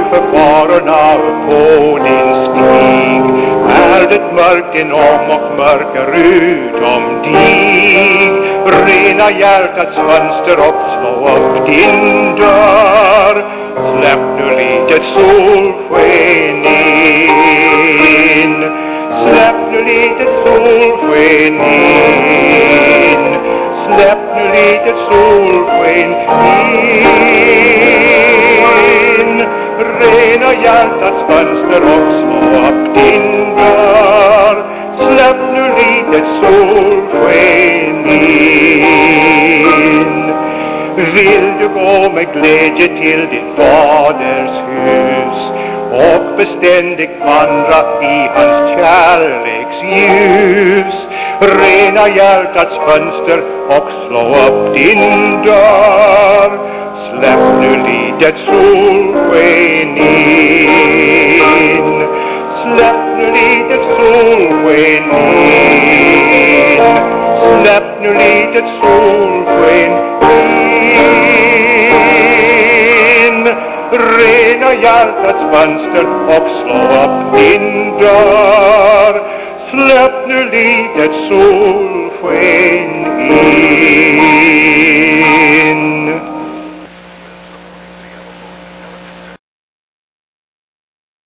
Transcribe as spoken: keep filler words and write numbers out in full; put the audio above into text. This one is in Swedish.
för farorna på din stig. Är det mörkt inom och mörker utom dig, rena hjärtats fönster och slå upp din dörr. Släpp nu litet solsken in, släpp nu litet solsken in, släpp nu litet solsken in. Rena hjärtats fönster och slå upp din dörr. Släpp nu litet solsken in. Vill du gå med glädje till din faders hus och beständigt vandra i hans kärleksljus? Rena hjärtats fönster och slå upp din dörr. Släpp nu litet solsken in, släpp nu litet solsken in, släpp nu litet solsken in. Rena hjärtats fönster och slå upp din dörr. Släpp nu litet solsken in.